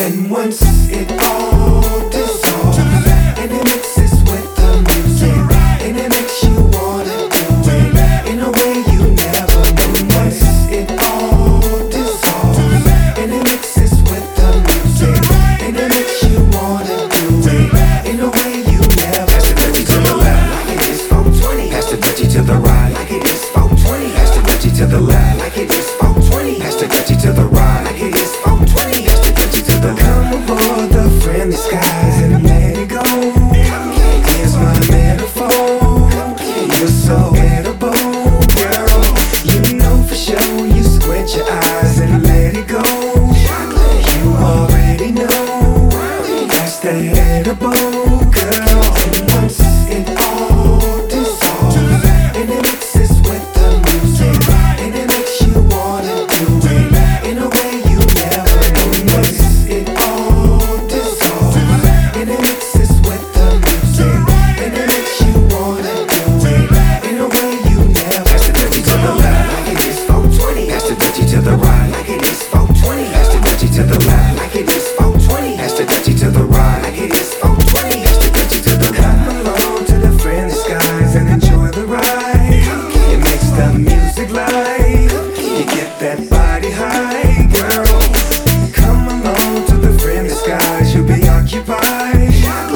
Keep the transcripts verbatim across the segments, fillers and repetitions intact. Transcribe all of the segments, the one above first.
And once it all dissolves, and it mixes with the music, and it makes you wanna do it in a way you never knew. Once it all dissolves, and it mixes with the music, and it makes you wanna do it in a way you never. Pass the Dutchie to the left, like it is four twenty. Pass the Dutchie to the right, like it is four twenty. Pass the Dutchie to the left, like it is four twenty. Pass the Dutchie to the right, like it is four twenty. Pass the Dutchie to the left. Come aboard the friendly skies and let it go. Here's my metaphor. You're so edible, girl. You know for sure. You squint your eyes and let it go. You already know that's the edible, girl. And once it all dissolves, and it mixes with the music, and it makes you wanna do it in a way you never knew. Once it all dissolves, and it mixes with the music, and it makes you wanna do it in a way you never. Pass the Dutchie to the left, like it is four twenty. Pass the Dutchie to the right, like it is four twenty. Pass the Dutchie to the left, like it is four twenty. Pass the Dutchie to the right, like it is four twenty. Pass the Dutchie to the left. Come along to the friendly skies and enjoy the ride. It makes the music light. You get that body high, girl. Come along to the friendly skies. You'll be occupied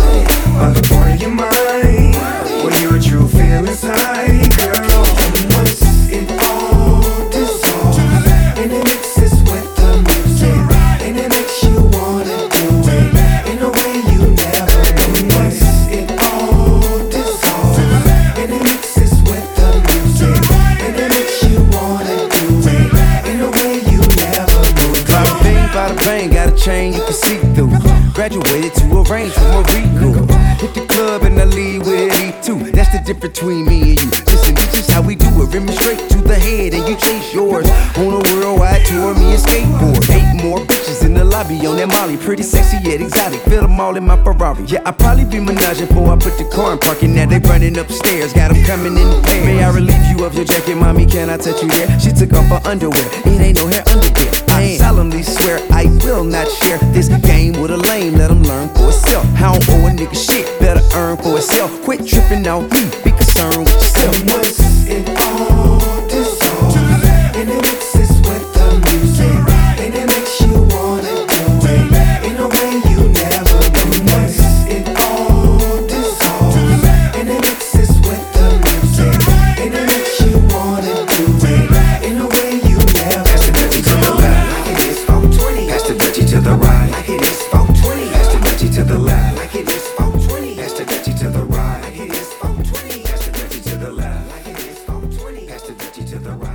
by the part of your mind where your true feelings high, girl. And once it all dissolves, and it mixes with the music, and it makes you wanna do it in a way you never knew. Once it all dissolves, and it mixes with the music, and it makes you wanna do it in a way you never knew. Bada bing, bada bang, got a chain you can see through. Graduated to a range from a Rico. Hit the club and I leave with E two. That's the difference between me and you. Listen, this is how we do it. Rim straight to the head and you chase yours. On a worldwide tour, me and skateboard. Eight more bitches in the lobby on that Molly. Pretty sexy yet exotic. Feel them all in my Ferrari. Yeah, I probably be menaging before I put the car in parking. Now they running upstairs. Got them coming in pairs. May I relieve you of your jacket, mommy? Can I touch you there? She took off her underwear. It ain't no hair under there. I solemnly swear I will not share this game with a lame. Let him learn for himself. How don't owe a nigga shit. Better earn for itself. Quit tripping on me. Be concerned with yourself. And once it all dissolves, and it mixes with the music, and it makes you wanna do it in a way you never knew. Once it all dissolves, and it mixes with the music, and it makes you wanna do it in a way you never. Pass the Dutchie to the left, like it is four twenty. Pass the Dutchie to the right, like it is four twenty. Pass the Dutchie to the left, like it is four twenty. Pass the Dutchie to the right, like it is four twenty. Pass the Dutchie to the left, like it is four twenty. Pass the Dutchie to the right.